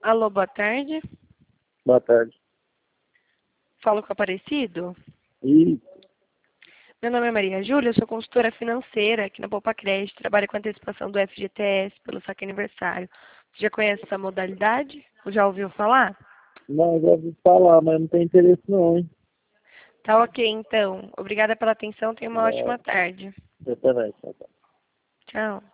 Alô, boa tarde. Boa tarde. Falo com o Aparecido? E Meu nome é Maria Júlia, eu sou consultora financeira aqui na Poupa Crédito, trabalho com antecipação do FGTS pelo saque aniversário. Você já conhece essa modalidade? Ou já ouviu falar? não, já ouvi falar, mas não tem interesse não, hein? Tá ok, então. Obrigada pela atenção, tenha uma ótima tarde. Eu também. Tá. Tchau.